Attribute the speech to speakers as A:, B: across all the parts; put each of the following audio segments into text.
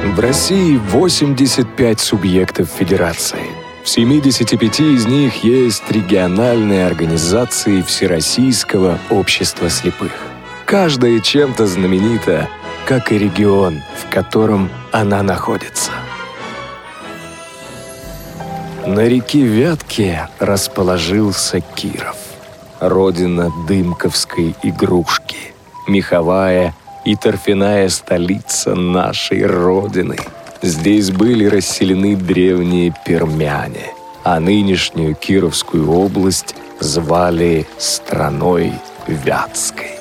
A: В России 85 субъектов федерации. В 75 из них есть региональные организации Всероссийского общества слепых. Каждая чем-то знаменита, как и регион, в котором она находится. На реке Вятке расположился Киров, родина дымковской игрушки, меховая и торфяная столица нашей Родины. Здесь были расселены древние пермяне, а нынешнюю Кировскую область звали страной Вятской.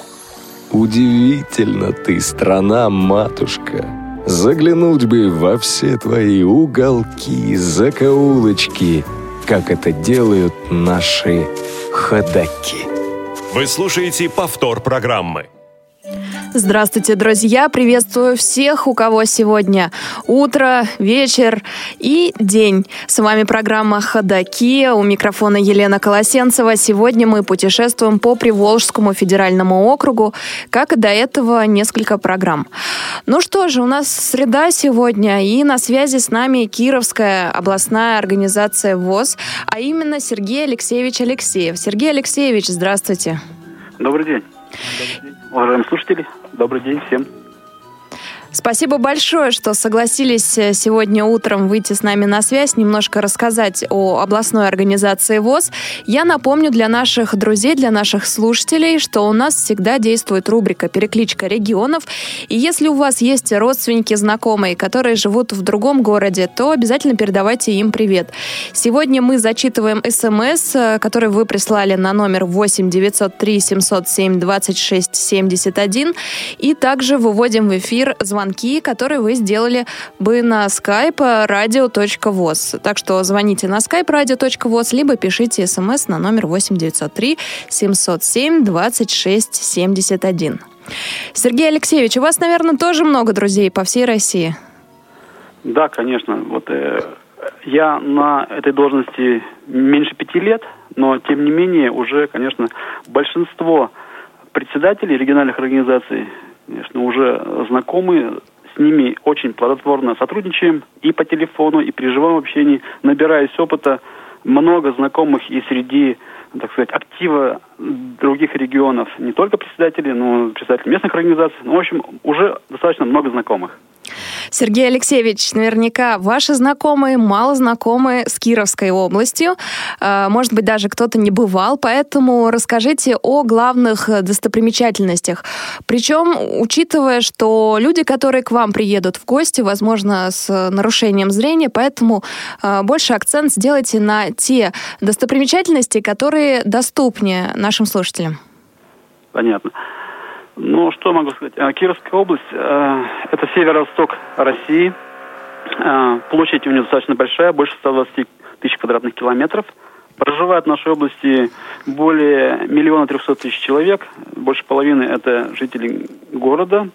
A: Удивительно ты, страна-матушка! Заглянуть бы во все твои уголки, закоулочки, как это делают наши ходаки.
B: Вы слушаете повтор программы.
C: Здравствуйте, друзья! Приветствую всех, у кого сегодня утро, вечер и день. С вами программа «Ходаки». У микрофона Елена Колосенцева. Сегодня мы путешествуем по Приволжскому федеральному округу, как и до этого несколько программ. Ну что же, у нас среда сегодня, и на связи с нами Кировская областная организация ВОС, а именно Сергей Алексеевич Алексеев. Сергей Алексеевич, здравствуйте.
D: Добрый день. Уважаемые слушатели, добрый день всем.
C: Спасибо большое, что согласились сегодня утром выйти с нами на связь, немножко рассказать о областной организации ВОС. Я напомню для наших друзей, для наших слушателей, что у нас всегда действует рубрика «Перекличка регионов». И если у вас есть родственники, знакомые, которые живут в другом городе, то обязательно передавайте им привет. Сегодня мы зачитываем СМС, который вы прислали на номер 8 903 707 26 71, и также выводим в эфир звонки, которые вы сделали бы на skype radio.voz. Так что звоните на skype radio.voz, либо пишите смс на номер 8 903 707 26 71. Сергей Алексеевич, у вас, наверное, тоже много друзей по всей России?
D: Да, конечно. Вот я на этой должности меньше 5 лет, но, тем не менее, уже, конечно, большинство председателей региональных организаций, конечно, уже знакомы, с ними очень плодотворно сотрудничаем и по телефону, и при живом общении, набираясь опыта, много знакомых и среди, так сказать, актива других регионов, не только председателей, но и председателей местных организаций, в общем, уже достаточно много знакомых.
C: Сергей Алексеевич, наверняка ваши знакомые мало знакомы с Кировской областью. Может быть, даже кто-то не бывал, поэтому расскажите о главных достопримечательностях. Причем, учитывая, что люди, которые к вам приедут в гости, возможно, с нарушением зрения, поэтому больше акцент сделайте на те достопримечательности, которые доступнее нашим слушателям.
D: Понятно. Ну, что могу сказать? Кировская область – это северо-восток России. Площадь у нее достаточно большая, больше 120 тысяч квадратных километров. Проживает в нашей области более 1 300 000 человек. Больше половины – это жители города.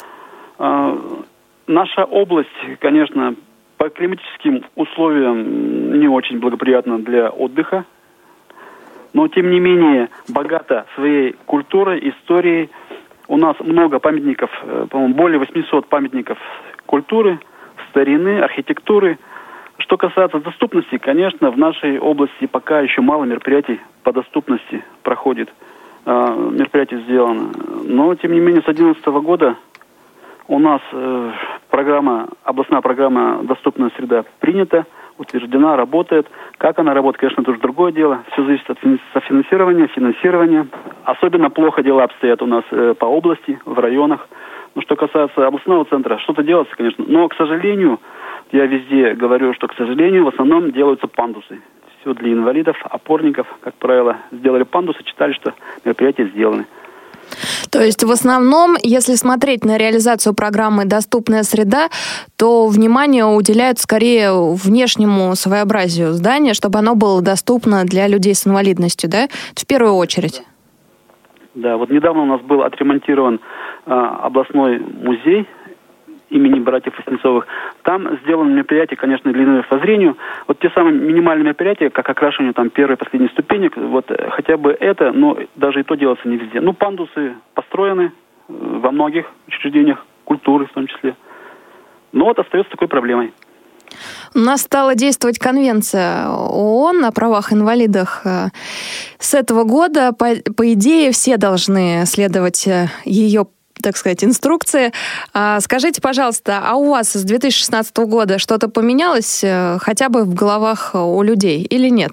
D: Наша область, конечно, по климатическим условиям не очень благоприятна для отдыха. Но, тем не менее, богата своей культурой, историей. У нас много памятников, по-моему, более 800 памятников культуры, старины, архитектуры. Что касается доступности, конечно, в нашей области пока еще мало мероприятий по доступности проходит. Мероприятий сделано. Но, тем не менее, с 2011 года у нас областная программа «Доступная среда» принята, утверждена, работает. Как она работает, конечно, это уже другое дело. Все зависит от финансирования. Особенно плохо дела обстоят у нас по области, в районах. Но что касается областного центра, что-то делается, конечно. Но, к сожалению, я везде говорю, что, к сожалению, в основном делаются пандусы. Все для инвалидов, опорников, как правило, сделали пандусы, читали, что мероприятия сделаны.
C: То есть в основном, если смотреть на реализацию программы «Доступная среда», то внимание уделяют скорее внешнему своеобразию здания, чтобы оно было доступно для людей с инвалидностью, да? В первую очередь.
D: Да, вот недавно у нас был отремонтирован областной музей имени братьев Воснецовых. Там сделано мероприятие, конечно, для инвалидов по зрению. Вот те самые минимальные мероприятия, как окрашивание там первой и последней ступенек, вот хотя бы это, но даже и то делается не везде. Ну, пандусы построены во многих учреждениях культуры в том числе. Но вот остается такой проблемой.
C: У нас стала действовать Конвенция ООН о правах инвалидов. С этого года, по идее, все должны следовать ее, так сказать, инструкции. Скажите, пожалуйста, а у вас с 2016 года что-то поменялось хотя бы в головах у людей или нет?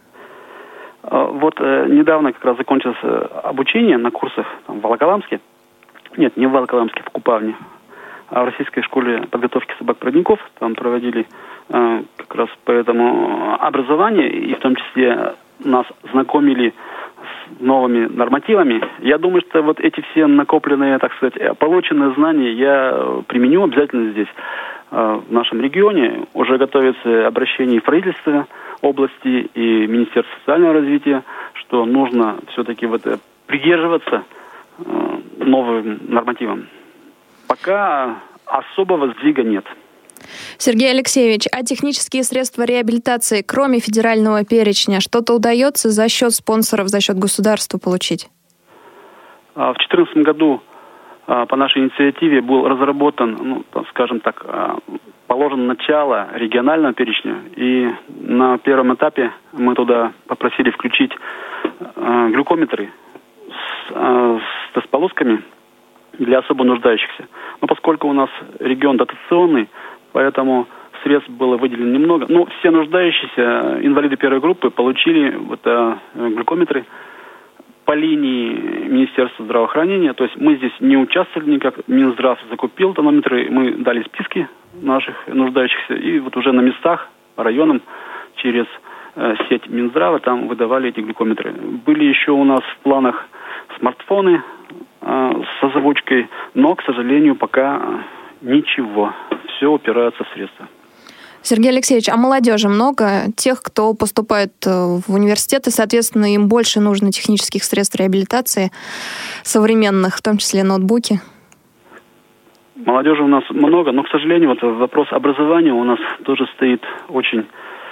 D: Вот недавно как раз закончилось обучение на курсах в Волоколамске. Нет, не в Волоколамске, в Купавне. А в Российской школе подготовки собак-проводников там проводили как раз по этому образованию, и в том числе нас знакомили с новыми нормативами. Я думаю, что вот эти все накопленные, так сказать, полученные знания я применю обязательно здесь, в нашем регионе. Уже готовится обращение в правительство области и Министерство социального развития, что нужно все-таки вот придерживаться новым нормативам. Пока особого сдвига нет.
C: Сергей Алексеевич, а технические средства реабилитации, кроме федерального перечня, что-то удается за счет спонсоров, за счет государства получить?
D: В 2014 году по нашей инициативе был разработан, скажем так, положено начало регионального перечня. И на первом этапе мы туда попросили включить глюкометры с тест-полосками для особо нуждающихся. Но поскольку у нас регион дотационный, поэтому средств было выделено немного. Но все нуждающиеся инвалиды первой группы получили глюкометры по линии Министерства здравоохранения. То есть мы здесь не участвовали никак. Минздрав закупил тонометры, мы дали списки наших нуждающихся. И вот уже на местах, по районам, через сеть Минздрава там выдавали эти глюкометры. Были еще у нас в планах смартфоны с озвучкой, но, к сожалению, пока ничего. Все упирается в средства.
C: Сергей Алексеевич, а молодежи много? Тех, кто поступает в университеты, соответственно, им больше нужно технических средств реабилитации современных, в том числе ноутбуки?
D: Молодежи у нас много, но, к сожалению, вот вопрос образования у нас тоже стоит очень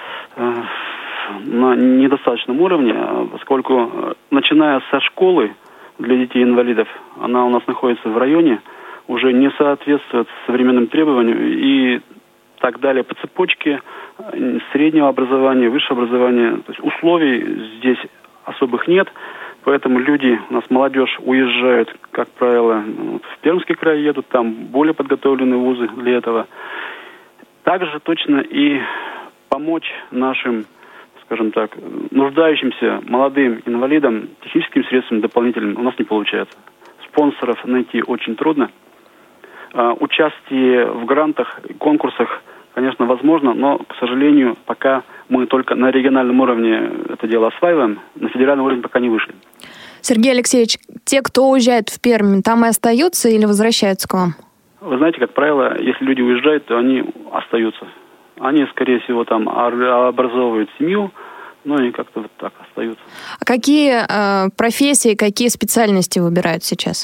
D: на недостаточном уровне, поскольку, начиная со школы для детей-инвалидов, она у нас находится в районе, уже не соответствует современным требованиям и так далее по цепочке среднего образования, высшего образования. То есть условий здесь особых нет, поэтому люди, у нас молодежь уезжают, как правило, в Пермский край едут, там более подготовленные вузы для этого. Также точно и помочь нашим, скажем так, нуждающимся молодым инвалидам техническими средствами дополнительными у нас не получается. Спонсоров найти очень трудно. Участие в грантах, конкурсах, конечно, возможно, но, к сожалению, пока мы только на региональном уровне это дело осваиваем, на федеральном уровне пока не вышли.
C: Сергей Алексеевич, те, кто уезжает в Пермь, там и остаются или возвращаются к вам?
D: Вы знаете, как правило, если люди уезжают, то они остаются. Они, скорее всего, там образовывают семью, и как-то вот так остаются.
C: А какие профессии, какие специальности выбирают сейчас?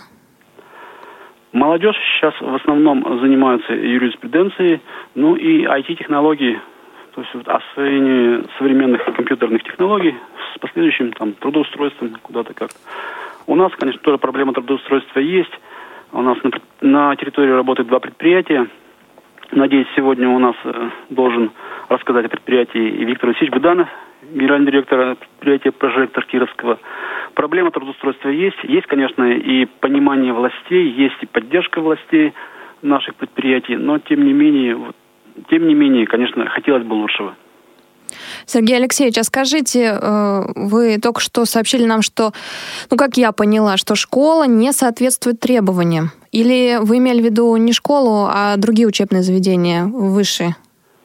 D: Молодежь сейчас в основном занимается юриспруденцией, и IT-технологии, то есть освоение современных компьютерных технологий с последующим трудоустройством куда-то как-то. У нас, конечно, тоже проблема трудоустройства есть. У нас на территории работают 2 предприятия. Надеюсь, сегодня у нас должен рассказать о предприятии и Виктор Васильевич Буданов, генеральный директор предприятия «Прожектор» Кировского. Проблема трудоустройства есть. Есть, конечно, и понимание властей, есть и поддержка властей наших предприятий, но тем не менее, конечно, хотелось бы лучшего.
C: Сергей Алексеевич, а скажите, вы только что сообщили нам, что, как я поняла, что школа не соответствует требованиям. Или вы имели в виду не школу, а другие учебные заведения высшие?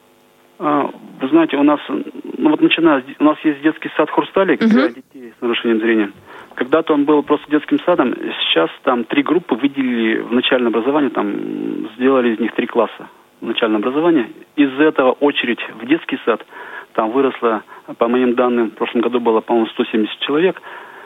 D: Вы знаете, у нас, у нас есть детский сад «Хрусталик» для детей с нарушением зрения. Когда-то он был просто детским садом, сейчас там 3 группы выделили в начальное образование, там сделали из них 3 класса начального образования. Из-за этого очередь в детский сад там выросла, по моим данным, в прошлом году было, по-моему, 170 человек.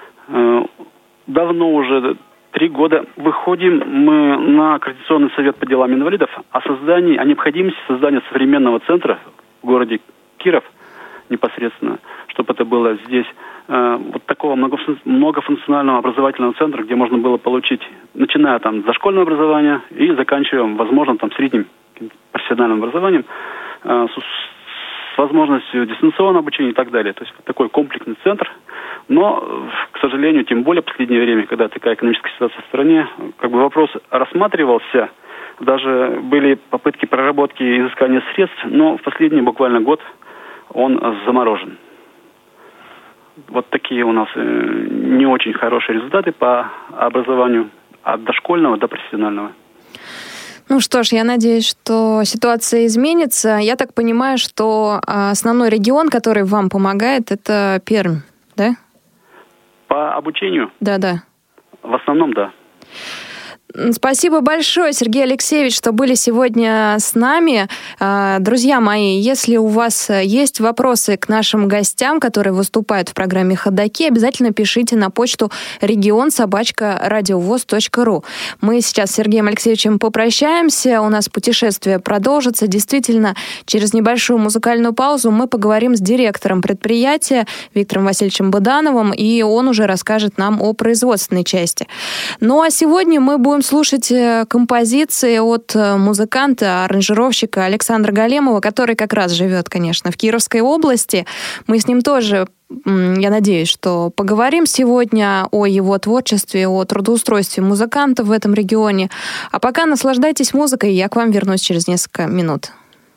D: Давно уже 3 года выходим мы на Координационный совет по делам инвалидов о необходимости создания современного центра в городе Киров непосредственно, чтобы это было здесь такого многофункционального образовательного центра, где можно было получить, начиная с дошкольного образования и заканчивая, возможно, средним профессиональным образованием, с возможностью дистанционного обучения и так далее. То есть такой комплексный центр. Но, к сожалению, тем более в последнее время, когда такая экономическая ситуация в стране, вопрос рассматривался, даже были попытки проработки и изыскания средств, но в последний буквально год он заморожен. Вот такие у нас не очень хорошие результаты по образованию от дошкольного до профессионального.
C: Ну что ж, я надеюсь, что ситуация изменится. Я так понимаю, что основной регион, который вам помогает, это Пермь, да?
D: По обучению?
C: Да.
D: В основном, да.
C: Спасибо большое, Сергей Алексеевич, что были сегодня с нами. Друзья мои, если у вас есть вопросы к нашим гостям, которые выступают в программе «Ходоки», обязательно пишите на почту region@radiovoz.ru. Мы сейчас с Сергеем Алексеевичем попрощаемся. У нас путешествие продолжится. Действительно, через небольшую музыкальную паузу мы поговорим с директором предприятия Виктором Васильевичем Быдановым, и он уже расскажет нам о производственной части. Ну а сегодня мы будем слушать композиции от музыканта, аранжировщика Александра Големова, который как раз живет, конечно, в Кировской области. Мы с ним тоже, я надеюсь, что поговорим сегодня о его творчестве, о трудоустройстве музыкантов в этом регионе. А пока наслаждайтесь музыкой, я к вам вернусь через несколько минут.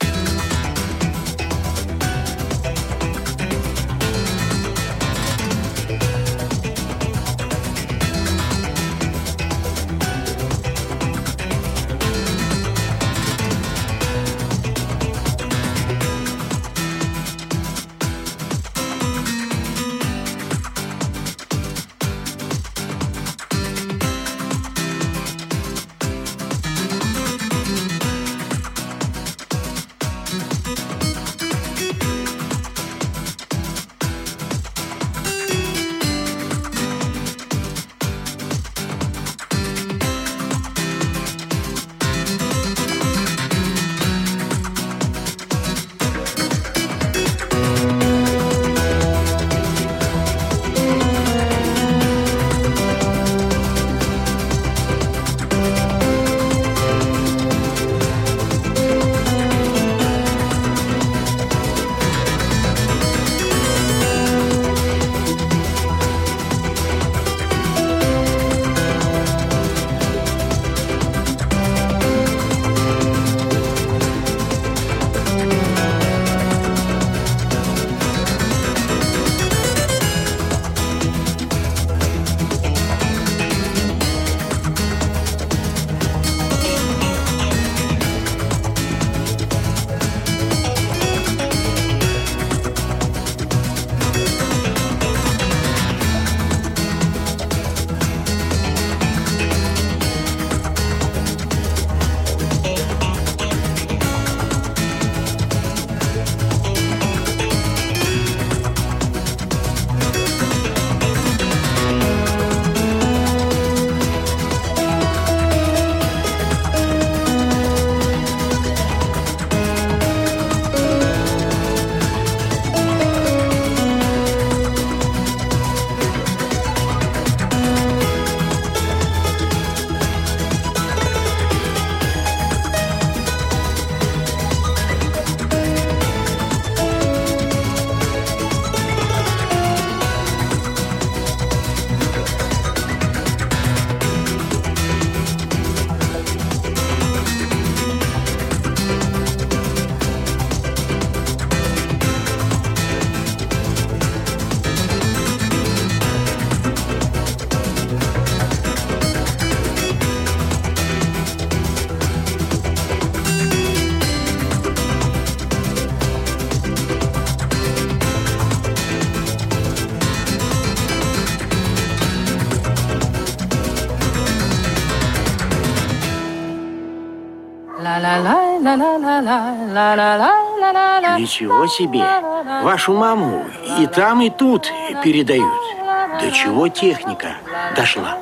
E: Ничего себе! Вашу маму и там, и тут передают. До чего техника дошла?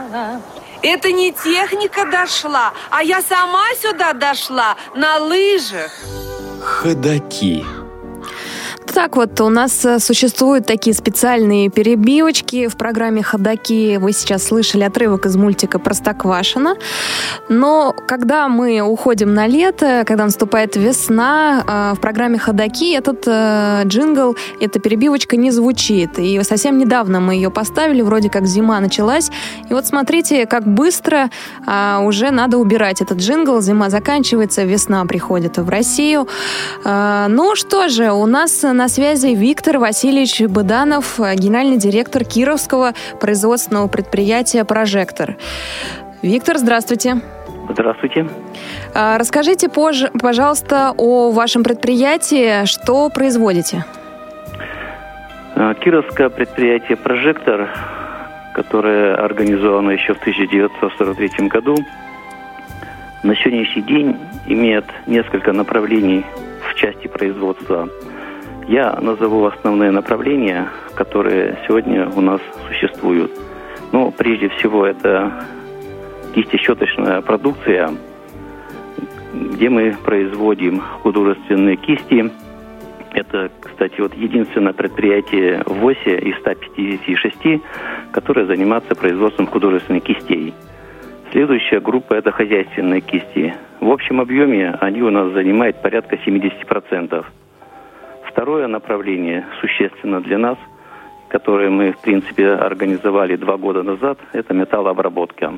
F: Это не техника дошла, а я сама сюда дошла на лыжах.
A: Ходоки.
C: так вот, у нас существуют такие специальные перебивочки в программе «Ходоки». Вы сейчас слышали отрывок из мультика «Простоквашино». Но когда мы уходим на лето, когда наступает весна, в программе «Ходоки» этот джингл, эта перебивочка не звучит. И совсем недавно мы ее поставили, вроде как зима началась. И вот смотрите, как быстро уже надо убирать этот джингл. Зима заканчивается, весна приходит в Россию. Ну что же, у нас на связи Виктор Васильевич Быданов, генеральный директор Кировского производственного предприятия «Прожектор». Виктор, здравствуйте.
G: Здравствуйте.
C: Расскажите, пожалуйста, о вашем предприятии, что производите?
G: Кировское предприятие «Прожектор», которое организовано еще в 1943 году, на сегодняшний день имеет несколько направлений в части производства. Я назову основные направления, которые сегодня у нас существуют. Ну, прежде всего, это кистещеточная продукция, где мы производим художественные кисти. Это, кстати, вот единственное предприятие в ВОСе из 156, которое занимается производством художественных кистей. Следующая группа – это хозяйственные кисти. В общем объеме они у нас занимают порядка 70%. Второе направление, существенно для нас, которое мы, в принципе, организовали 2 года назад, это металлообработка.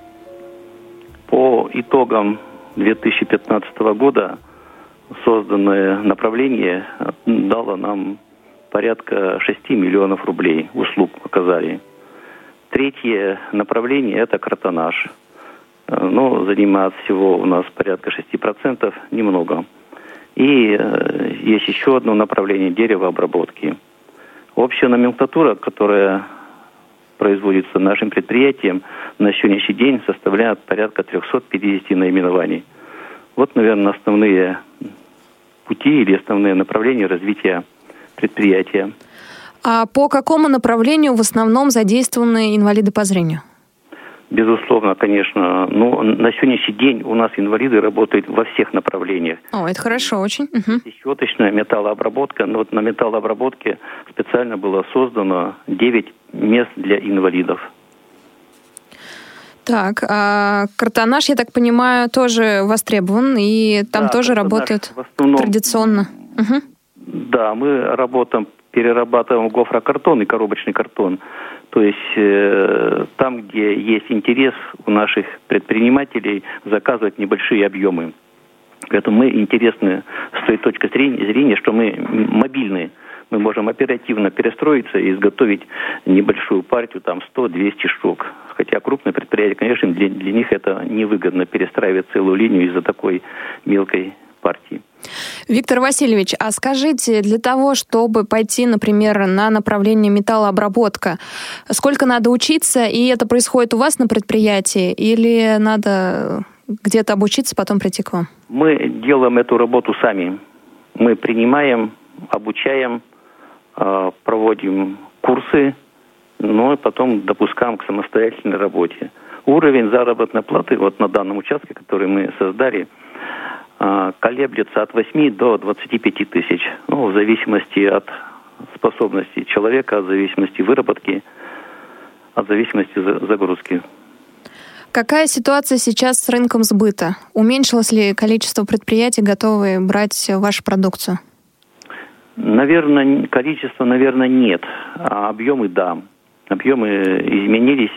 G: По итогам 2015 года созданное направление дало нам порядка 6 миллионов рублей, услуг оказали. Третье направление – это картонаж. Но занимает всего у нас порядка 6%, немного. И есть еще одно направление – деревообработки. Общая номенклатура, которая производится нашим предприятием, на сегодняшний день составляет порядка 350 наименований. Вот, наверное, основные пути или основные направления развития предприятия.
C: А по какому направлению в основном задействованы инвалиды по зрению?
G: Безусловно, конечно. Но на сегодняшний день у нас инвалиды работают во всех направлениях.
C: О, это хорошо очень.
G: Щеточная металлообработка. Но вот на металлообработке специально было создано 9 мест для инвалидов.
C: Так, а картонаж, я так понимаю, тоже востребован, и там тоже работает традиционно.
G: Да, мы перерабатываем гофрокартон и коробочный картон. То есть там, где есть интерес у наших предпринимателей заказывать небольшие объемы. Поэтому мы интересны с той точки зрения, что мы мобильные. Мы можем оперативно перестроиться и изготовить небольшую партию, там 100-200 штук. Хотя крупные предприятия, конечно, для них это невыгодно перестраивать целую линию из-за такой мелкой партии.
C: Виктор Васильевич, а скажите, для того, чтобы пойти, например, на направление металлообработка, сколько надо учиться, и это происходит у вас на предприятии, или надо где-то обучиться, потом прийти к вам?
G: Мы делаем эту работу сами. Мы принимаем, обучаем, проводим курсы, но потом допускаем к самостоятельной работе. Уровень заработной платы вот на данном участке, который мы создали, колеблется от 8 до 25 тысяч. Ну, в зависимости от способностей человека, от зависимости выработки, от зависимости загрузки.
C: Какая ситуация сейчас с рынком сбыта? Уменьшилось ли количество предприятий, готовые брать вашу продукцию?
G: Количество, нет, а объемы, да. Объемы изменились,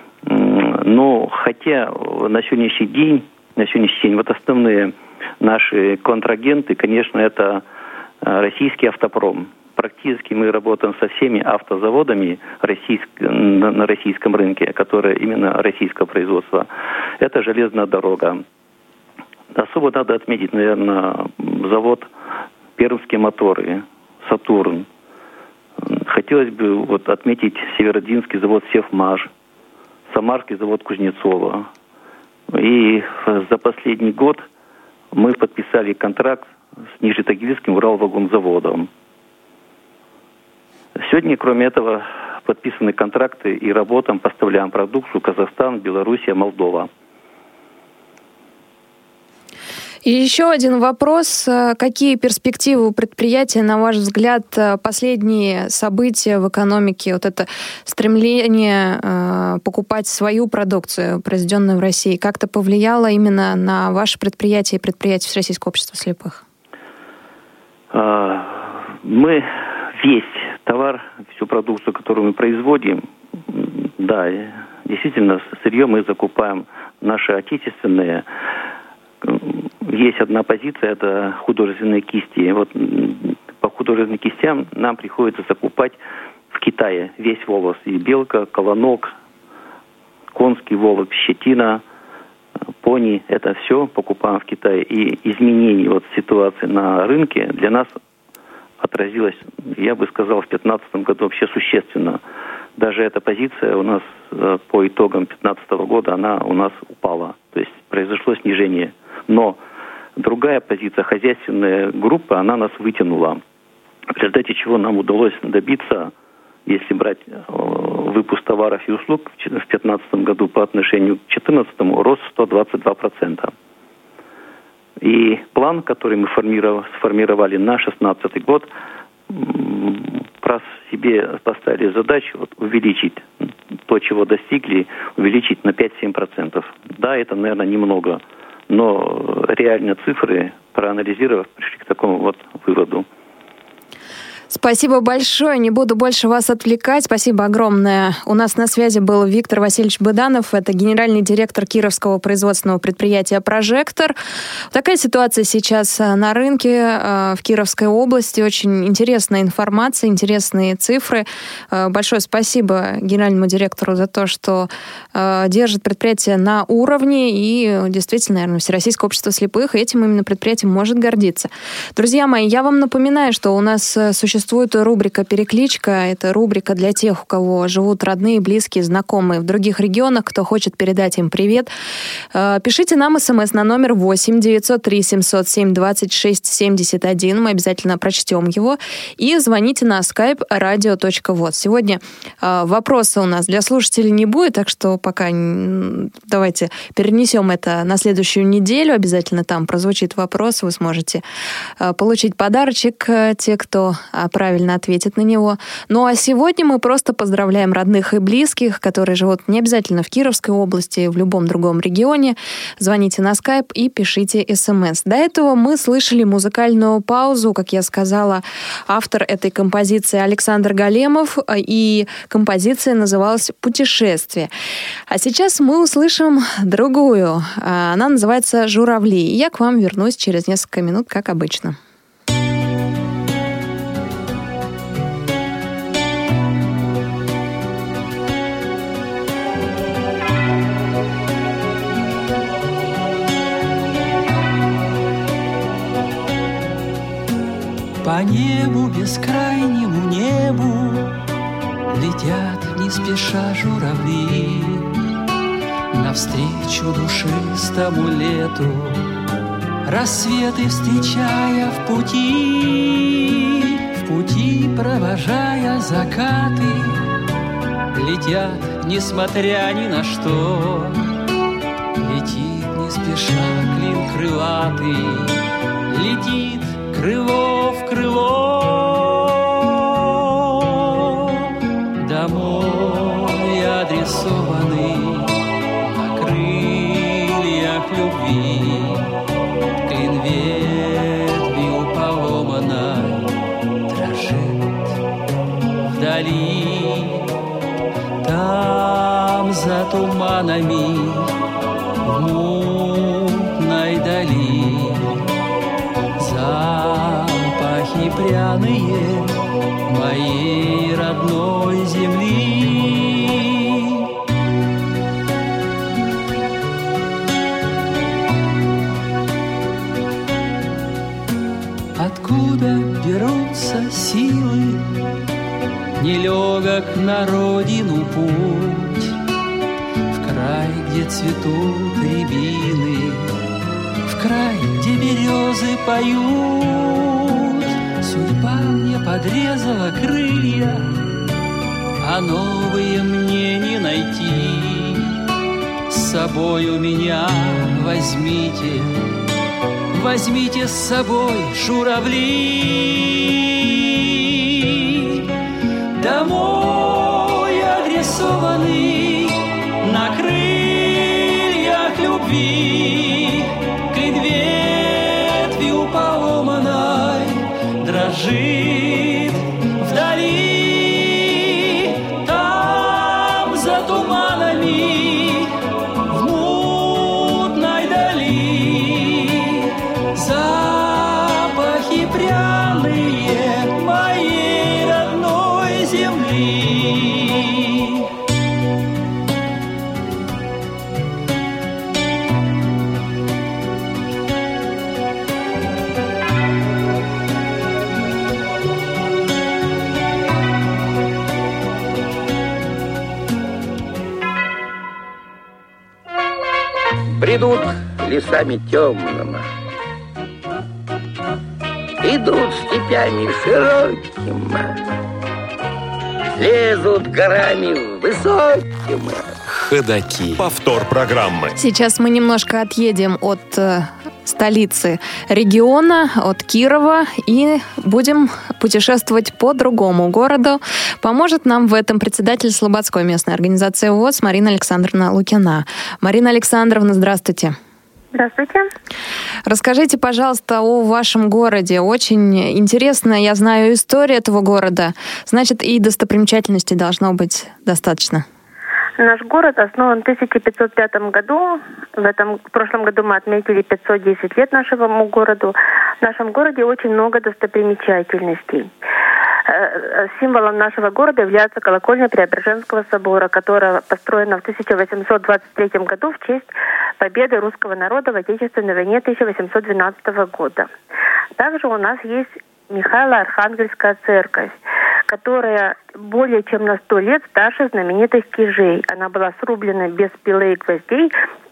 G: но хотя на сегодняшний день вот основные наши контрагенты, конечно, это российский автопром. Практически мы работаем со всеми автозаводами на российском рынке, которые именно российского производства. Это железная дорога. Особо надо отметить, наверное, завод «Пермские моторы», «Сатурн». Хотелось бы отметить Северодвинский завод «Севмаш», Самарский завод Кузнецова. И за последний год мы подписали контракт с Нижнетагильским Уралвагонзаводом. Сегодня, кроме этого, подписаны контракты и работам поставляем продукцию Казахстан, Белоруссия, Молдова.
C: И еще один вопрос. Какие перспективы у предприятия, на ваш взгляд, последние события в экономике, вот это стремление покупать свою продукцию, произведенную в России, как-то повлияло именно на ваше предприятие и предприятие Всероссийского общества слепых?
G: Мы весь товар, всю продукцию, которую мы производим, да, действительно, сырье мы закупаем наши отечественные. Есть одна позиция, это художественные кисти. Вот по художественным кистям нам приходится закупать в Китае весь волос. И белка, колонок, конский волок, щетина, пони. Это все покупаем в Китае. И изменение вот ситуации на рынке для нас отразилось, я бы сказал, в 2015 году вообще существенно. Даже эта позиция у нас по итогам 2015 года, она у нас упала. То есть произошло снижение. Но другая позиция, хозяйственная группа, она нас вытянула. В результате чего нам удалось добиться, если брать выпуск товаров и услуг в 2015 году по отношению к 2014, рост 122%. И план, который мы сформировали на 2016 год, раз себе поставили задачу увеличить то, чего достигли, увеличить на 5-7%. Да, это, наверное, немного, но реально цифры, проанализировав, пришли к такому вот выводу.
C: Спасибо большое. Не буду больше вас отвлекать. Спасибо огромное. У нас на связи был Виктор Васильевич Быданов. Это генеральный директор Кировского производственного предприятия «Прожектор». Такая ситуация сейчас на рынке в Кировской области. Очень интересная информация, интересные цифры. Большое спасибо генеральному директору за то, что держит предприятие на уровне. И действительно, наверное, Всероссийское общество слепых этим именно предприятием может гордиться. Друзья мои, я вам напоминаю, что у нас существует рубрика «Перекличка». Это рубрика для тех, у кого живут родные, близкие, знакомые в других регионах, кто хочет передать им привет. Пишите нам смс на номер 8 903 707 26 71. Мы обязательно прочтем его. И звоните на skype radio.voz. Сегодня вопроса у нас для слушателей не будет, так что пока давайте перенесем это на следующую неделю. Обязательно там прозвучит вопрос. Вы сможете получить подарочек, те, кто правильно ответит на него. Ну а сегодня мы просто поздравляем родных и близких, которые живут не обязательно в Кировской области, в любом другом регионе. Звоните на скайп и пишите смс. До этого мы слышали музыкальную паузу, как я сказала, автор этой композиции Александр Големов, и композиция называлась «Путешествие». А сейчас мы услышим другую. Она называется «Журавли». И я к вам вернусь через несколько минут, как обычно.
H: По небу, бескрайнему небу летят не спеша журавли навстречу душистому лету, рассветы встречая в пути провожая закаты, летят, несмотря ни на что, летит не спеша клин крылатый, летит крыло в крыло, домой адресованный на крыльях любви, клин ветвью поломанной дрожит вдали, там за туманами в мутной дали запахи пряные моей родной земли. Откуда берутся силы, нелегок на родину путь, в край, где цветут рябины, в край, где березы поют. Судьба мне подрезала крылья, а новые мне не найти. С собой у меня возьмите возьмите с собой журавли. Домой адресованный на крыльях любви, клин ветвью поломанной дрожит вдали. Там за туманами в мутной дали запахи пряные моей родной земли.
E: Бредут лесами темными, идут степями широкими, лезут горами высокими.
B: Ходаки. Повтор программы.
C: Сейчас мы немножко отъедем от столицы региона, от Кирова, и будем путешествовать по другому городу. Поможет нам в этом председатель Слободской местной организации ВОС Марина Александровна Лукина. Марина Александровна, здравствуйте.
I: Здравствуйте.
C: Расскажите, пожалуйста, о вашем городе. Очень интересно, я знаю историю этого города. Значит, и достопримечательностей должно быть достаточно.
I: Наш город основан в 1505 году. В прошлом году мы отметили 510 лет нашему городу. В нашем городе очень много достопримечательностей. Символом нашего города является колокольня Преображенского собора, которая построена в 1823 году в честь победы русского народа в Отечественной войне 1812 года. Также у нас есть Михайло-Архангельская церковь, которая более чем на 100 лет старше знаменитых Кижей. Она была срублена без пилы и гвоздей в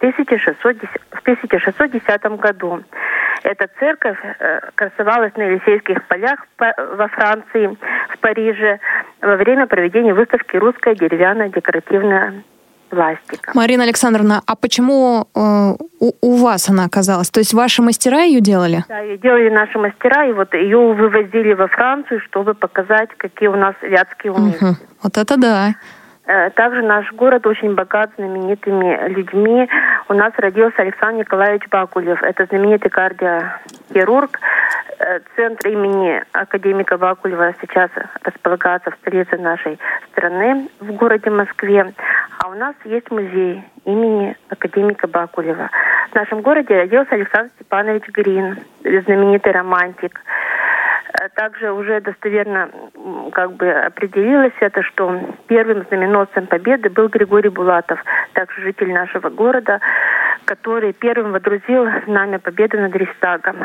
I: 1610 году. Эта церковь красовалась на Елисейских полях во Франции, в Париже, во время проведения выставки «Русская деревянная декоративная пластика».
C: Марина Александровна, а почему у вас она оказалась? То есть ваши мастера ее делали?
I: Да, ее делали наши мастера, и вот ее вывозили во Францию, чтобы показать, какие у нас вятские умельцы.
C: Угу. Вот это да.
I: Также наш город очень богат знаменитыми людьми. У нас родился Александр Николаевич Бакулев. Это знаменитый кардиохирург. Центр имени академика Бакулева сейчас располагается в столице нашей страны, в городе Москве. А у нас есть музей имени академика Бакулева. В нашем городе родился Александр Степанович Грин, знаменитый романтик. Также уже достоверно определилось это, что первым знаменосцем победы был Григорий Булатов, также житель нашего города, который первым водрузил знамя победы над Рейхстагом.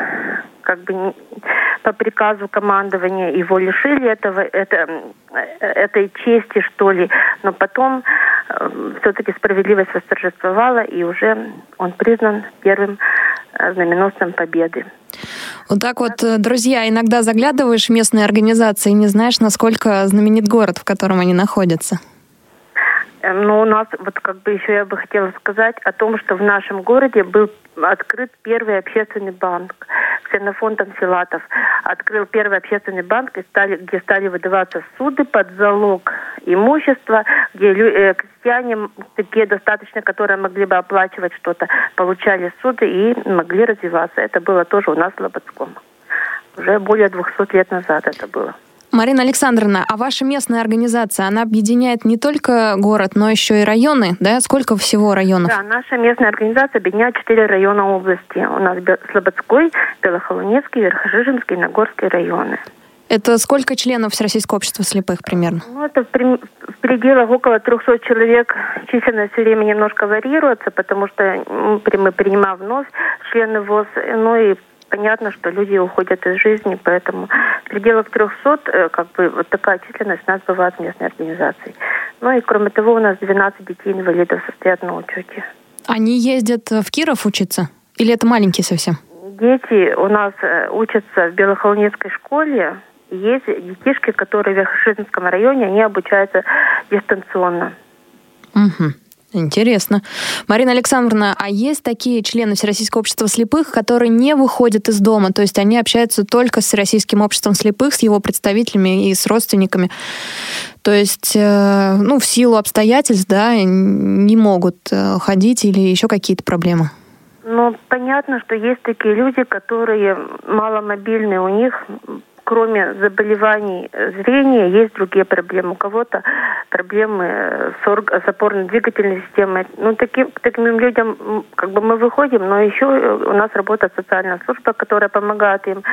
I: По приказу командования его лишили этой чести, что ли, но потом все-таки справедливость восторжествовала, и уже он признан первым знаменосцем победы.
C: Вот так вот, друзья, иногда заглядываешь в местные организации и не знаешь, насколько знаменит город, в котором они находятся.
I: Но у нас, еще я бы хотела сказать о том, что в нашем городе был открыт первый общественный банк. Ксенофонт Анфилатов открыл первый общественный банк, где стали выдаваться суды под залог имущества, где крестьяне, такие достаточно, которые могли бы оплачивать что-то, получали суды и могли развиваться. Это было тоже у нас в Слободском. Уже более 200 лет назад это было.
C: Марина Александровна, а ваша местная организация, она объединяет не только город, но еще и районы, да? Сколько всего районов?
I: Да, наша местная организация объединяет 4 района области. У нас Слободской, Белохолунецкий, Верхошижемский, Нагорский районы.
C: Это сколько членов Всероссийского общества слепых примерно?
I: Это в пределах около 300 человек. Численность все время немножко варьируется, потому что мы принимаем вновь члены ВОС, и понятно, что люди уходят из жизни, поэтому в пределах 300, вот такая численность у нас бывает в местной организации. И кроме того, у нас 12 детей-инвалидов состоят на учете.
C: Они ездят в Киров учиться? Или это маленькие совсем?
I: Дети у нас учатся в Белохолунецкой школе. Есть детишки, которые в Верхошижемском районе, они обучаются дистанционно.
C: Угу. Интересно. Марина Александровна, а есть такие члены Всероссийского общества слепых, которые не выходят из дома, то есть они общаются только с Всероссийским обществом слепых, с его представителями и с родственниками? То есть, в силу обстоятельств, да, не могут ходить или еще какие-то проблемы?
I: Понятно, что есть такие люди, которые маломобильные, у них кроме заболеваний зрения, есть другие проблемы. У кого-то проблемы с опорно-двигательной системой. Таким людям мы выходим, но еще у нас работает социальная служба, которая помогает им.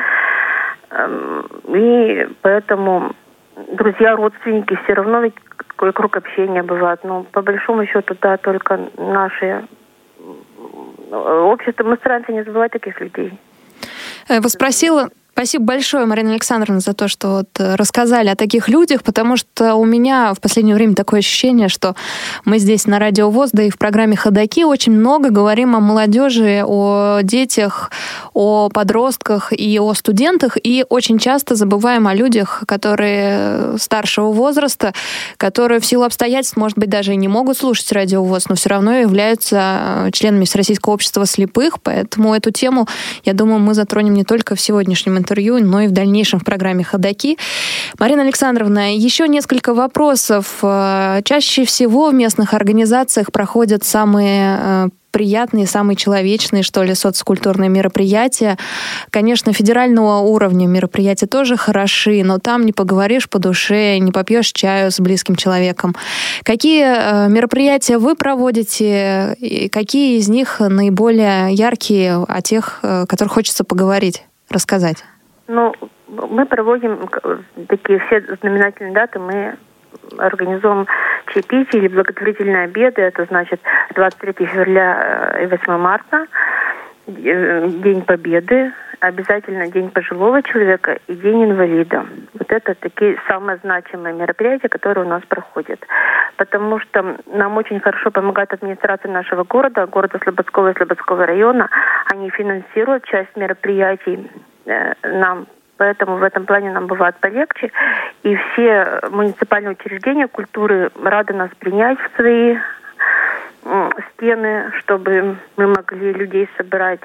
I: И поэтому друзья, родственники, все равно ведь какой круг общения бывает. Но по большому счету, да, только наше общество. Мы стараемся не забывать таких людей.
C: Спасибо большое, Марина Александровна, за то, что рассказали о таких людях, потому что у меня в последнее время такое ощущение, что мы здесь на Радио ВОС, да и в программе «Ходоки» очень много говорим о молодежи, о детях, о подростках и о студентах, и очень часто забываем о людях, которые старшего возраста, которые в силу обстоятельств, может быть, даже и не могут слушать Радио ВОС, но все равно являются членами Всероссийского общества слепых, поэтому эту тему, я думаю, мы затронем не только в сегодняшнем интервью, но и в дальнейшем в программе «Ходоки». Марина Александровна, еще несколько вопросов. Чаще всего в местных организациях проходят самые приятные, самые человечные, социокультурные мероприятия. Конечно, федерального уровня мероприятия тоже хороши, но там не поговоришь по душе, не попьешь чаю с близким человеком. Какие мероприятия вы проводите, и какие из них наиболее яркие, о тех, о которых хочется поговорить, рассказать?
I: Мы проводим такие все знаменательные даты, мы организуем чаепитие или благотворительные обеды, это значит 23 февраля и 8 марта, День Победы, обязательно День пожилого человека и День инвалида. Вот это такие самые значимые мероприятия, которые у нас проходят. Потому что нам очень хорошо помогает администрация нашего города Слободского и Слободского района. Они финансируют часть мероприятий нам. Поэтому в этом плане нам бывает полегче. И все муниципальные учреждения культуры рады нас принять в свои стены, чтобы мы могли людей собирать.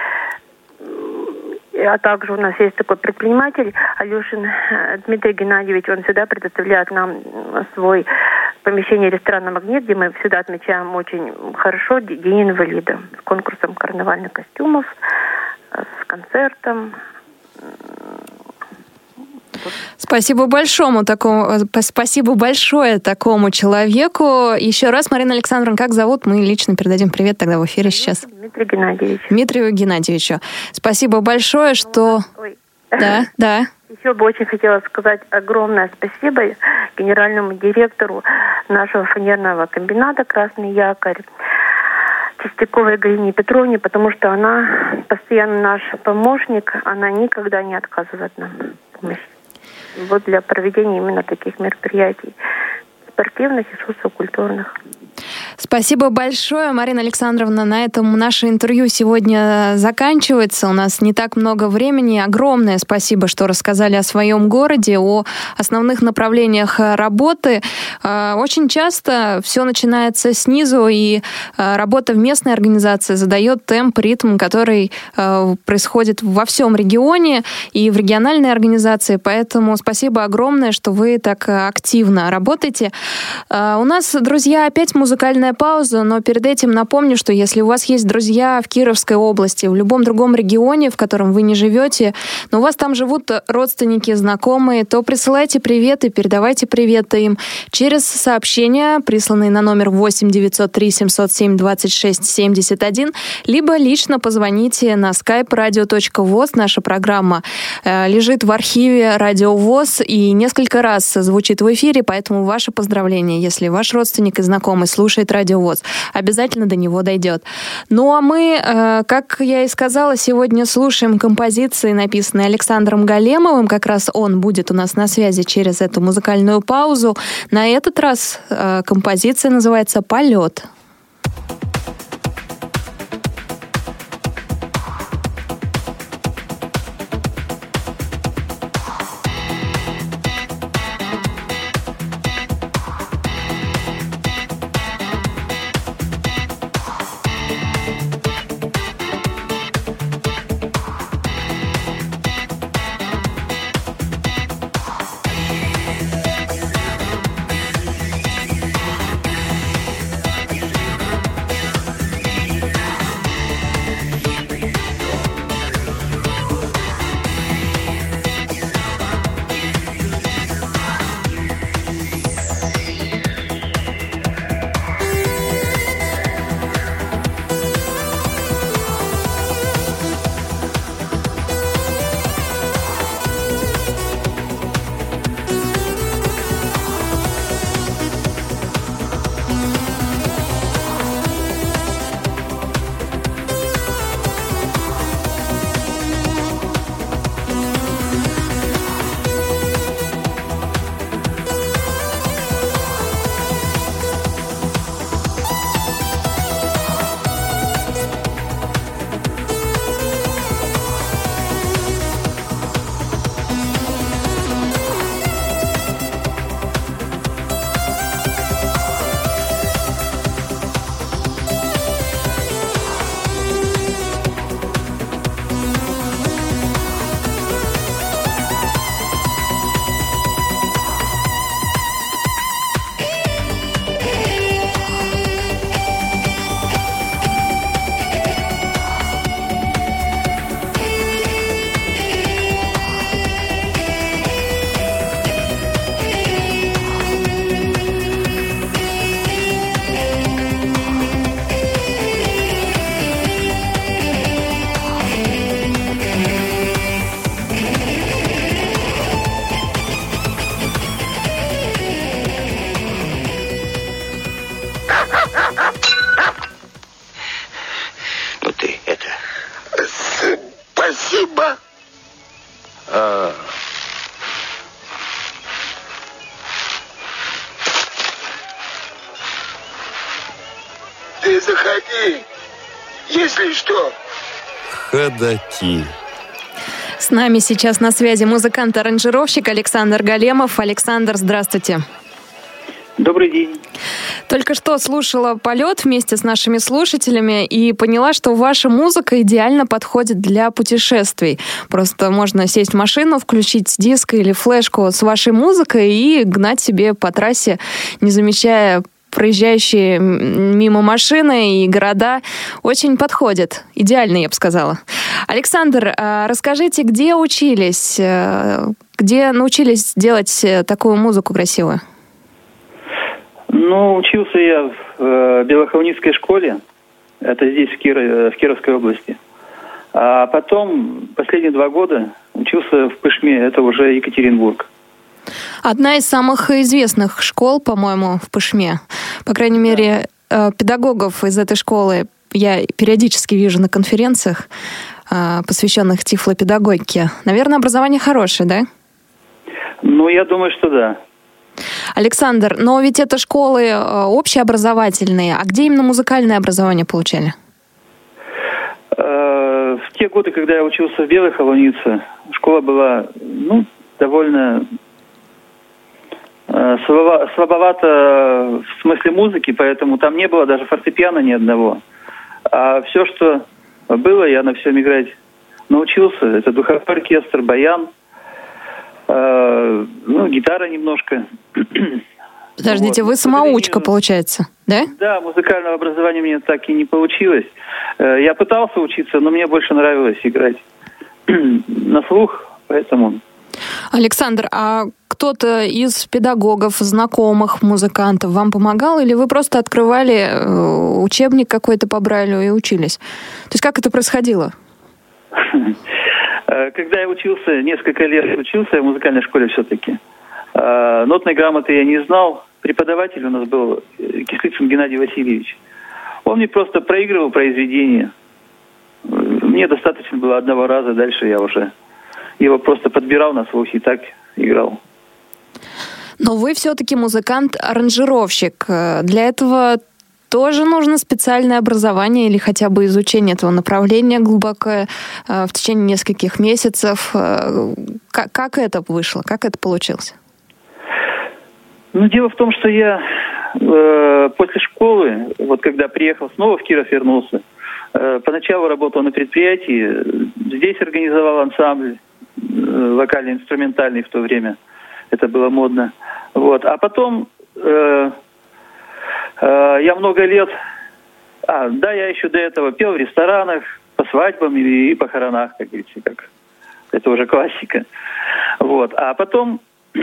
I: А также у нас есть такой предприниматель Алешин Дмитрий Геннадьевич. Он всегда предоставляет нам свой помещение ресторана «Магнит», где мы всегда отмечаем очень хорошо День инвалида с конкурсом карнавальных костюмов, с концертом.
C: Спасибо большое такому человеку. Еще раз, Марина Александровна, как зовут? Мы лично передадим привет тогда в эфире сейчас.
I: Дмитрию Геннадьевичу.
C: Дмитрию Геннадьевичу. Спасибо большое, что... Да.
I: Еще бы очень хотела сказать огромное спасибо генеральному директору нашего фанерного комбината «Красный якорь» Чистяковой Галине Петровне, потому что она постоянно наш помощник, она никогда не отказывает нам в помощи. Вот для проведения именно таких мероприятий спортивных и социокультурных.
C: Спасибо большое, Марина Александровна. На этом наше интервью сегодня заканчивается. У нас не так много времени. Огромное спасибо, что рассказали о своем городе, о основных направлениях работы. Очень часто все начинается снизу, и работа в местной организации задает темп, ритм, который происходит во всем регионе и в региональной организации. Поэтому спасибо огромное, что вы так активно работаете. У нас, друзья, опять музыкальная пауза, но перед этим напомню, что если у вас есть друзья в Кировской области, в любом другом регионе, в котором вы не живете, но у вас там живут родственники, знакомые, то присылайте приветы, передавайте приветы им через сообщения, присланные на номер 8 903 707 26 71, либо лично позвоните на skype radio.voz. Наша программа лежит в архиве Радио ВОС и несколько раз звучит в эфире, поэтому ваши поздравления, если ваш родственник и знакомый слушает Радио ВОС, обязательно до него дойдет. Ну а мы, как я и сказала, сегодня слушаем композиции, написанные Александром Големовым. Как раз он будет у нас на связи через эту музыкальную паузу. На этот раз композиция называется «Полет».
J: Ты заходи, если что.
B: Ходаки.
C: С нами сейчас на связи музыкант-аранжировщик Александр Големов. Александр, здравствуйте.
D: Добрый день.
C: Только что слушала «Полет» вместе с нашими слушателями и поняла, что ваша музыка идеально подходит для путешествий. Просто можно сесть в машину, включить диск или флешку с вашей музыкой и гнать себе по трассе, не замечая проезжающие мимо машины и города. Очень подходит. Идеально, я бы сказала. Александр, расскажите, где учились? Где научились делать такую музыку красивую?
D: Ну, учился я в Белохолуницкой школе. Это здесь, в Кировской области. А потом, последние 2 года, учился в Пышме. Это уже Екатеринбург.
C: Одна из самых известных школ, по-моему, в Пышме. По крайней мере, педагогов из этой школы я периодически вижу на конференциях, посвященных тифлопедагогике. Наверное, образование хорошее, да?
D: Ну, я думаю, что да.
C: Александр, но ведь это школы общеобразовательные. А где именно музыкальное образование получали?
D: В те годы, когда я учился в Белой Холунице, школа была, довольно слабовато в смысле музыки, поэтому там не было даже фортепиано ни одного. А все, что было, я на всем играть научился. Это духовой оркестр, баян, гитара немножко.
C: Подождите, вы самоучка, получается, да?
D: Да, музыкального образования у меня так и не получилось. Я пытался учиться, но мне больше нравилось играть на слух, поэтому...
C: Александр, а кто-то из педагогов, знакомых музыкантов вам помогал, или вы просто открывали учебник какой-то по Брайлю и учились? То есть как это происходило?
D: Когда я учился, несколько лет учился в музыкальной школе все-таки, нотной грамоты я не знал. Преподаватель у нас был Кислицын Геннадий Васильевич. Он мне просто проигрывал произведения. Мне достаточно было 1 раза, дальше я уже его просто подбирал на слух и так играл.
C: Но вы все-таки музыкант-аранжировщик. Для этого тоже нужно специальное образование или хотя бы изучение этого направления глубокое в течение нескольких месяцев. Как это вышло? Как это получилось?
D: Дело в том, что я после школы, когда приехал снова в Киров, вернулся, поначалу работал на предприятии, здесь организовал ансамбль вокально-инструментальный в то время. Это было модно. А потом я много лет... я еще до этого пел в ресторанах, по свадьбам и похоронах, как говорится, это уже классика. А потом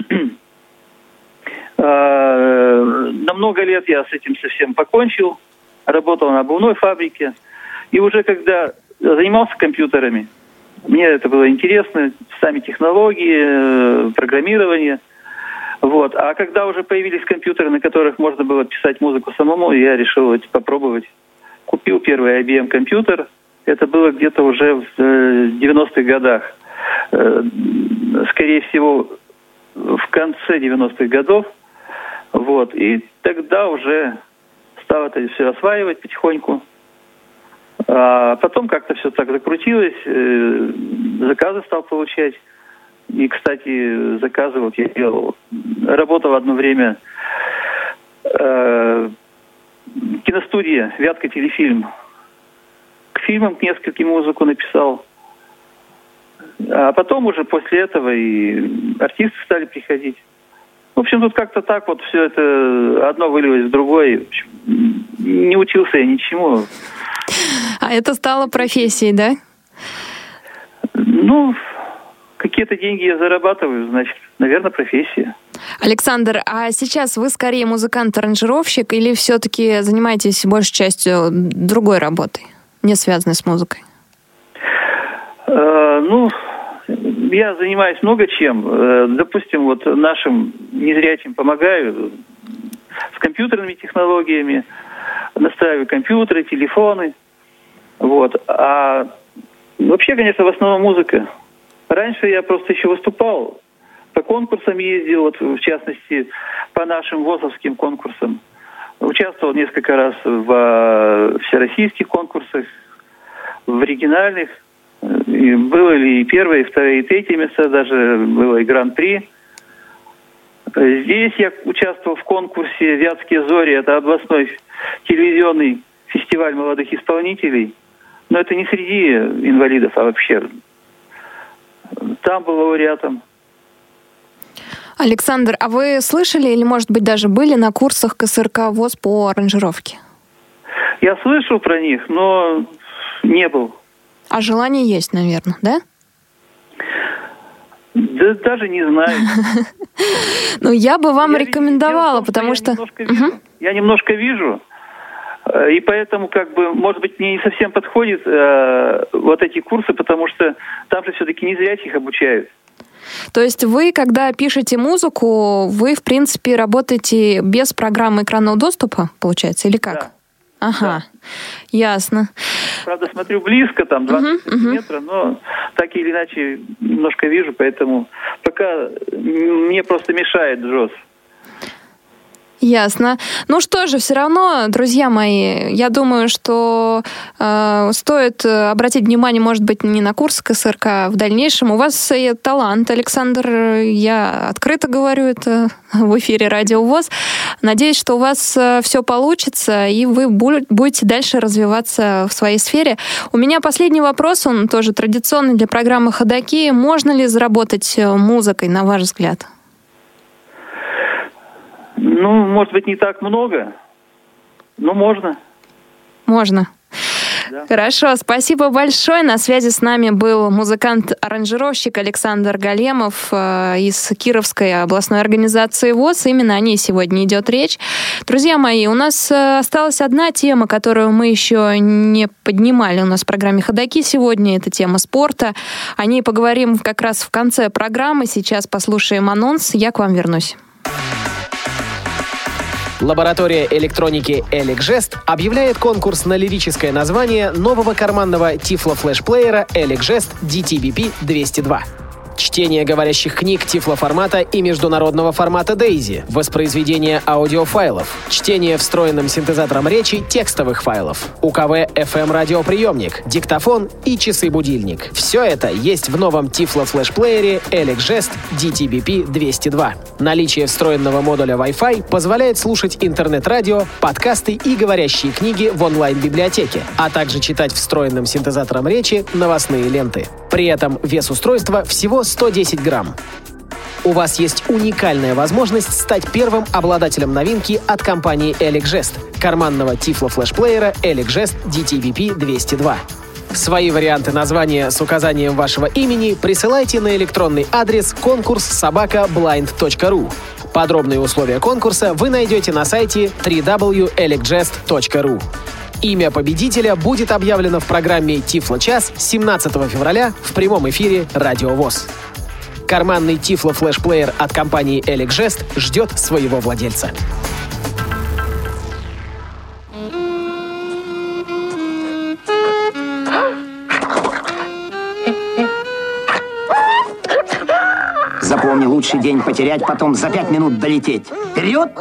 D: на много лет я с этим совсем покончил, работал на обувной фабрике. И уже когда занимался компьютерами, мне это было интересно, сами технологии, программирование. А когда уже появились компьютеры, на которых можно было писать музыку самому, я решил попробовать. Купил первый IBM компьютер. Это было где-то уже в 90-х годах. Скорее всего, в конце 90-х годов. И тогда уже стал это все осваивать потихоньку. А потом как-то все так закрутилось, заказы стал получать. И, кстати, заказы я делал. Работал одно время киностудия «Вятка телефильм». К фильмам к нескольким музыку написал. А потом уже после этого и артисты стали приходить. В общем, тут как-то так все это одно вылилось в другое. В общем, не учился я ничему.
C: А это стало профессией, да?
D: Какие-то деньги я зарабатываю, значит, наверное, профессия.
C: Александр, а сейчас вы скорее музыкант-аранжировщик или все-таки занимаетесь большей частью другой работой, не связанной с музыкой?
D: Я занимаюсь много чем. Допустим, нашим незрячим помогаю с компьютерными технологиями, настраиваю компьютеры, телефоны. А вообще, конечно, в основном музыка.
K: Раньше я просто еще выступал, по конкурсам ездил, вот в частности, по нашим ВОСовским конкурсам. Участвовал несколько раз в всероссийских конкурсах, в региональных. И было и первое, и второе, и третье место, даже было и гран-при. Здесь я участвовал в конкурсе «Вятские зори». Это областной телевизионный фестиваль молодых исполнителей. Но это не среди инвалидов, а вообще. Там был лауреатом.
C: Александр, а вы слышали или, может быть, даже были на курсах КСРК ВОС по аранжировке?
K: Я слышал про них, но не был.
C: А желание есть, наверное, да?
K: Да даже не знаю.
C: Ну, я бы вам рекомендовала, потому что...
K: Я немножко вижу, и поэтому, может быть, мне не совсем подходят вот эти курсы, потому что там же все-таки незрячих обучают.
C: То есть вы, когда пишете музыку, вы, в принципе, работаете без программы экранного доступа, получается, или как?
K: Да.
C: Ага, да. Ясно.
K: Правда, смотрю близко, там 20 сантиметров, но так или иначе немножко вижу, поэтому пока мне просто мешает ЖОС.
C: Ясно. Ну что же, все равно, друзья мои, я думаю, что стоит обратить внимание, может быть, не на курс КСРК в дальнейшем. У вас талант, Александр, я открыто говорю это в эфире Радио ВОС. Надеюсь, что у вас все получится, и вы будете дальше развиваться в своей сфере. У меня последний вопрос, он тоже традиционный для программы «Ходоки». Можно ли заработать музыкой, на ваш взгляд?
K: Ну, может быть, не так много, но можно.
C: Можно.
K: Да.
C: Хорошо, спасибо большое. На связи с нами был музыкант-аранжировщик Александр Галемов из Кировской областной организации ВОС. Именно о ней сегодня идет речь. Друзья мои, у нас осталась одна тема, которую мы еще не поднимали у нас в программе «Ходоки» сегодня. Это тема спорта. О ней поговорим как раз в конце программы. Сейчас послушаем анонс. Я к вам вернусь.
L: Лаборатория электроники «Эликжест» объявляет конкурс на лирическое название нового карманного тифло-флешплеера «Эликжест DTBP-202». Чтение говорящих книг тифлоформата и международного формата DAISY, воспроизведение аудиофайлов, чтение встроенным синтезатором речи текстовых файлов, УКВ-FM радиоприемник, диктофон и часы-будильник. Все это есть в новом тифло-флешплеере Эликжест DTBP-202. Наличие встроенного модуля Wi-Fi позволяет слушать интернет-радио, подкасты и говорящие книги в онлайн-библиотеке, а также читать встроенным синтезатором речи новостные ленты. При этом вес устройства всего 110 грамм. У вас есть уникальная возможность стать первым обладателем новинки от компании Эликжест – карманного тифло-флешплеера Эликжест DTBP-202. Свои варианты названия с указанием вашего имени присылайте на электронный адрес конкурс@blind.ru. Подробные условия конкурса вы найдете на сайте www.elicgest.ru. Имя победителя будет объявлено в программе «Тифло-час» 17 февраля в прямом эфире «Радио ВОС». Карманный тифло-флешплеер от компании «Эликжест» ждет своего владельца.
M: Запомни, лучший день потерять, потом за 5 минут долететь. Вперед!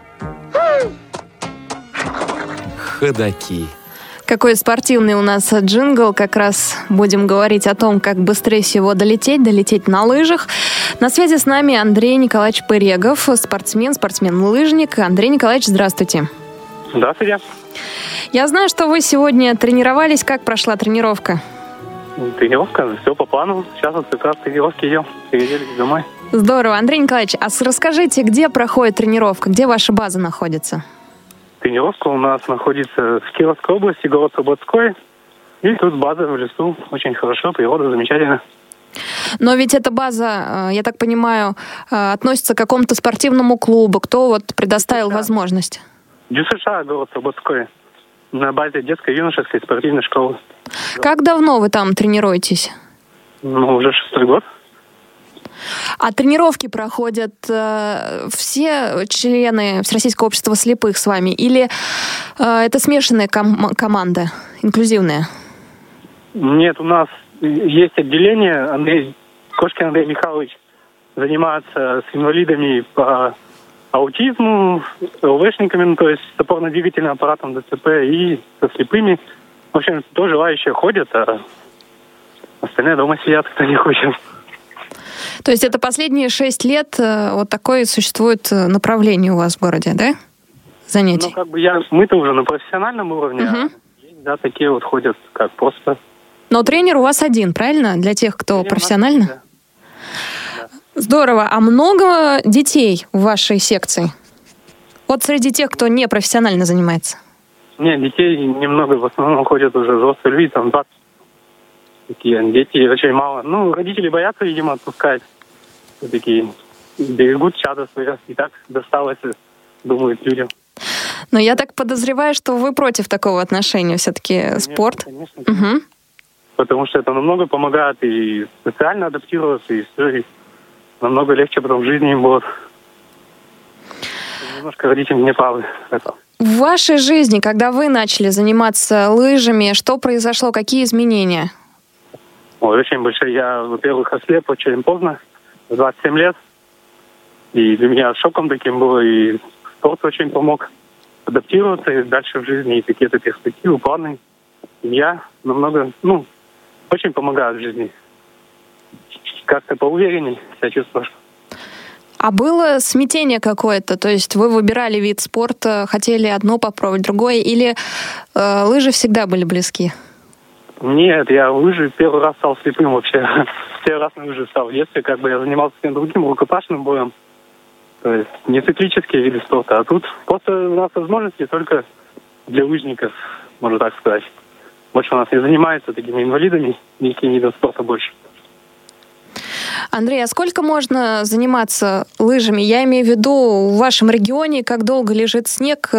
B: Ходоки.
C: Какой спортивный у нас джингл. Как раз будем говорить о том, как быстрее всего долететь на лыжах. На связи с нами Андрей Николаевич Пырегов, спортсмен-лыжник. Андрей Николаевич, здравствуйте.
N: Здравствуйте.
C: Я знаю, что вы сегодня тренировались. Как прошла тренировка?
N: Тренировка, все по плану. Сейчас вот как раз тренировки идем. Переделись домой.
C: Здорово. Андрей Николаевич, а расскажите, где проходит тренировка? Где ваша база находится?
N: Тренировка у нас находится в Кировской области, город Слободской. И тут база в лесу. Очень хорошо, природа замечательная.
C: Но ведь эта база, я так понимаю, относится к какому-то спортивному клубу. Кто вот предоставил возможность?
N: ДЮСШ, город Слободской. На базе детско-юношеской спортивной школы.
C: Как давно вы там тренируетесь?
N: Уже 6-й год.
C: А тренировки проходят все члены Всероссийского общества слепых с вами? Или это смешанная команда, инклюзивная?
N: Нет, у нас есть отделение, Кошкин Андрей Михайлович занимается с инвалидами по аутизму, ЛВшниками, то есть с опорно-двигательным аппаратом ДЦП и со слепыми. В общем, то желающие ходят, а остальные дома сидят, кто не хочет.
C: То есть это последние 6 лет вот такое существует направление у вас в городе, да? Занятий?
N: Мы-то уже на профессиональном уровне, да, такие вот ходят, как просто.
C: Но тренер у вас один, правильно? Для тех, кто профессионально?
N: Да.
C: Здорово. А много детей в вашей секции? Вот среди тех, кто не профессионально занимается.
N: Нет, детей немного, в основном ходят уже взрослые люди, там 20. Такие дети очень мало. Ну, родители боятся, видимо, отпускать. Такие берегут чада свои, и так досталось, думают, людям.
C: Но я так подозреваю, что вы против такого отношения, все-таки спорт.
N: Конечно. Потому что это намного помогает и социально адаптироваться, и все, и намного легче потом в жизни им будет. Немножко родители не правы в этом.
C: В вашей жизни, когда вы начали заниматься лыжами, что произошло, какие изменения?
N: Ой, очень большие. Я, во-первых, ослеп очень поздно, в 27 лет. И для меня шоком таким было, и спорт очень помог адаптироваться и дальше в жизни, и какие-то перспективы, планы. Я намного, очень помогаю в жизни. Как-то поуверенней себя чувствуешь.
C: А было смятение какое-то? То есть вы выбирали вид спорта, хотели одно попробовать, другое, или лыжи всегда были близки?
N: Нет, я в лыжи первый раз стал слепым вообще. Первый раз на лыжи стал в детстве, я занимался тем другим рукопашным боем. То есть не циклические виды спорта, а тут просто у нас возможности только для лыжников, можно так сказать. Больше у нас не занимаются такими инвалидами, никакими видами спорта больше.
C: Андрей, а сколько можно заниматься лыжами? Я имею в виду в вашем регионе, как долго лежит снег,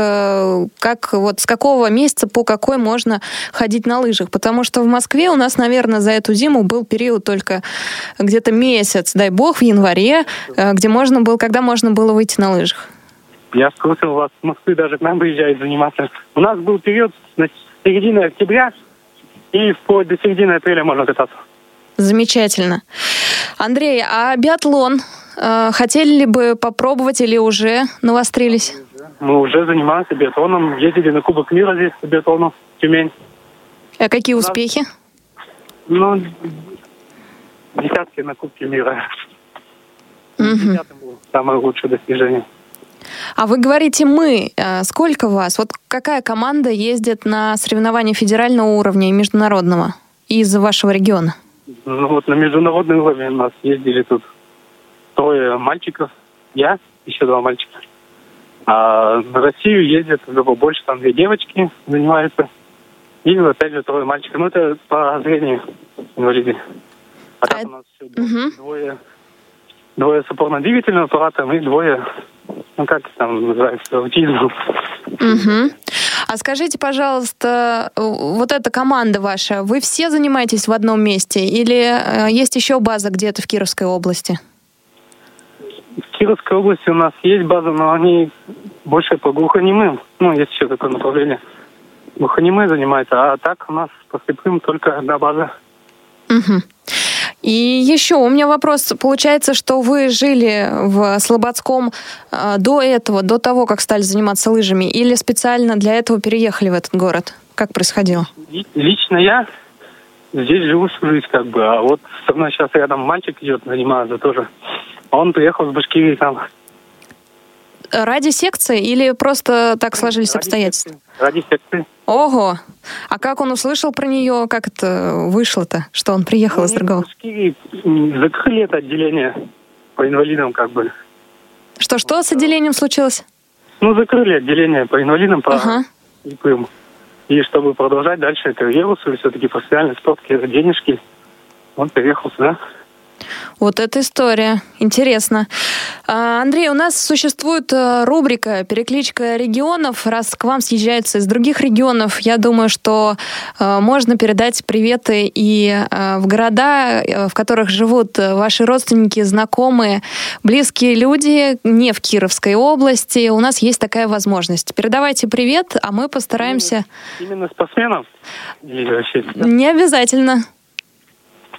C: с какого месяца по какой можно ходить на лыжах? Потому что в Москве у нас, наверное, за эту зиму был период только где-то месяц, дай бог, в январе, когда можно было выйти на лыжах.
N: Я слышал, у вас в Москве даже к нам приезжают заниматься. У нас был период с середины октября и вплоть до середины апреля можно кататься.
C: Замечательно. Андрей, а биатлон хотели ли бы попробовать или уже навострились?
N: Мы уже занимаемся биатлоном, ездили на Кубок мира здесь по биатлону, в Тюмень.
C: А какие успехи?
N: Десятки на Кубке мира. Десятым было самое лучшее достижение.
C: А вы говорите «мы». Сколько вас? Вот какая команда ездит на соревнования федерального уровня и международного из вашего региона?
N: На международный уровень у нас ездили тут 3 мальчиков, я, еще 2 мальчика. А на Россию ездят больше, там 2 девочки занимаются. И опять же 3 мальчика. Это по зрению инвалиды. А так у нас еще двое с опорно-двигательным аппаратом и 2, как там называется, аутизм.
C: А скажите, пожалуйста, вот эта команда ваша, вы все занимаетесь в одном месте или есть еще база где-то в Кировской области?
N: В Кировской области у нас есть база, но они больше по глухонемым. Есть еще такое направление. Глухонемые занимаются, а так у нас по слепым только одна база. И
C: еще у меня вопрос. Получается, что вы жили в Слободском до того, как стали заниматься лыжами, или специально для этого переехали в этот город? Как происходило?
N: Лично я здесь живу всю жизнь, а вот со мной сейчас рядом мальчик идет, занимается тоже. Он приехал с Башкирии там.
C: Ради секции или просто так сложились обстоятельства?
N: Ради секции.
C: Ого! А как он услышал про нее? Как это вышло-то, что он приехал из другого?
N: Закрыли это отделение по инвалидам
C: Что с отделением случилось?
N: Закрыли отделение по инвалидам, по слепым. И чтобы продолжать дальше карьеру, все-таки профессиональный спорт, денежки, он приехал сюда.
C: Вот эта история. Интересно. Андрей, у нас существует рубрика «Перекличка регионов». Раз к вам съезжаются из других регионов, я думаю, что можно передать приветы и в города, в которых живут ваши родственники, знакомые, близкие люди, не в Кировской области. У нас есть такая возможность. Передавайте привет, а мы постараемся...
N: Именно спортсменов? Или вообще?
C: Не обязательно.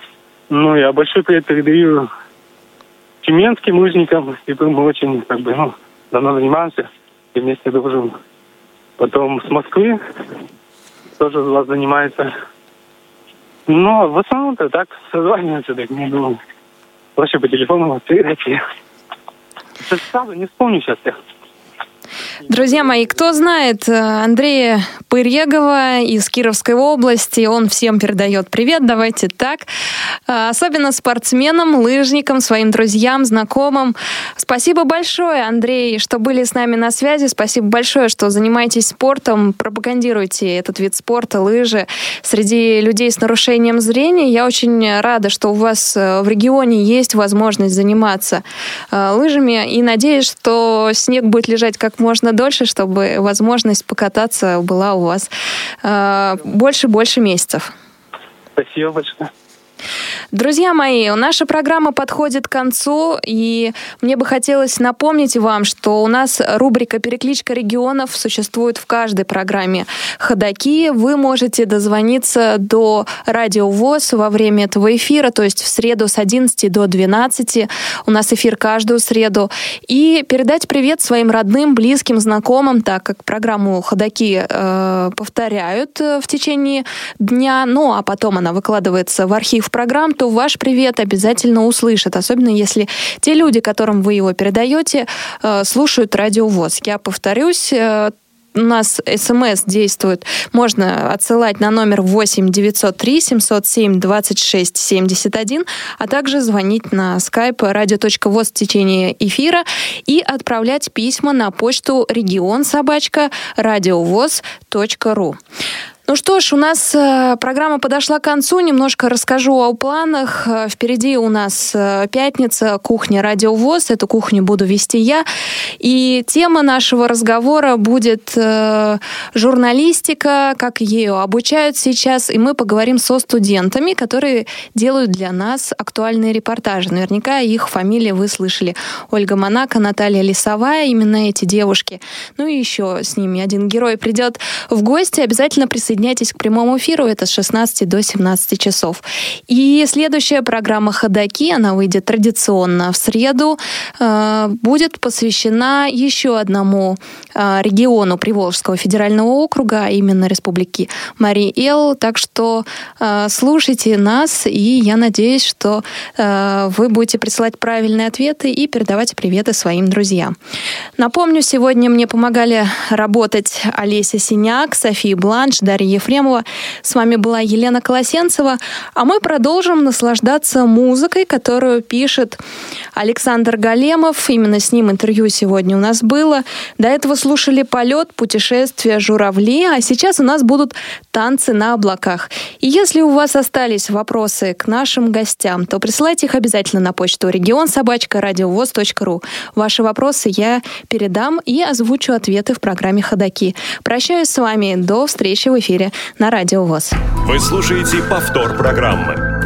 N: Ну, я большой привет передаю тюменским лыжникам. И мы очень, давно занимаемся и вместе дружим. Потом с Москвы тоже у вас занимается. Но в основном-то так созваниваются, так не думаю. Проще по телефону ответить. Сразу не вспомню сейчас всех.
C: Друзья мои, кто знает Андрея Пырьегова из Кировской области, он всем передает привет, давайте так. Особенно спортсменам, лыжникам, своим друзьям, знакомым. Спасибо большое, Андрей, что были с нами на связи. Спасибо большое, что занимаетесь спортом, пропагандируете этот вид спорта, лыжи среди людей с нарушением зрения. Я очень рада, что у вас в регионе есть возможность заниматься лыжами, и надеюсь, что снег будет лежать как можно дольше, чтобы возможность покататься была у вас больше месяцев.
N: Спасибо большое.
C: Друзья мои, наша программа подходит к концу, и мне бы хотелось напомнить вам, что у нас рубрика «Перекличка регионов» существует в каждой программе «Ходоки». Вы можете дозвониться до Радио ВОС во время этого эфира, то есть в среду с 11 до 12. У нас эфир каждую среду. И передать привет своим родным, близким, знакомым, так как программу «Ходоки» повторяют в течение дня, ну а потом она выкладывается в архив программ, то ваш привет обязательно услышат, особенно если те люди, которым вы его передаете, слушают Радио ВОС. Я повторюсь, у нас СМС действует, можно отсылать на номер 8 903 707 26 71, а также звонить на skype radio.voz в течение эфира и отправлять письма на почту region@radiovoz.ru. Ну что ж, у нас программа подошла к концу. Немножко расскажу о планах. Впереди у нас пятница, кухня Радио ВОС. Эту кухню буду вести я. И тема нашего разговора будет журналистика, как ее обучают сейчас. И мы поговорим со студентами, которые делают для нас актуальные репортажи. Наверняка их фамилии вы слышали. Ольга Монако, Наталья Лисовая. Именно эти девушки. Ну и еще с ними один герой придет в гости. Обязательно присоединяйтесь к прямому эфиру, это с 16 до 17 часов. И следующая программа «Ходоки», она выйдет традиционно в среду, будет посвящена еще одному региону Приволжского федерального округа, а именно Республики Марий-Эл. Так что слушайте нас, и я надеюсь, что вы будете присылать правильные ответы и передавать приветы своим друзьям. Напомню, сегодня мне помогали работать Олеся Синяк, София Бланш, Дарья Ефремова. С вами была Елена Колосенцева. А мы продолжим наслаждаться музыкой, которую пишет Александр Големов. Именно с ним интервью сегодня у нас было. До этого слушали «Полет», «Путешествие», «Журавли». А сейчас у нас будут «Танцы на облаках». И если у вас остались вопросы к нашим гостям, то присылайте их обязательно на почту region@radiovoz.ru. Ваши вопросы я передам и озвучу ответы в программе «Ходоки». Прощаюсь с вами. До встречи в эфире на Радио ВОС.
O: Вы слушаете повтор программы.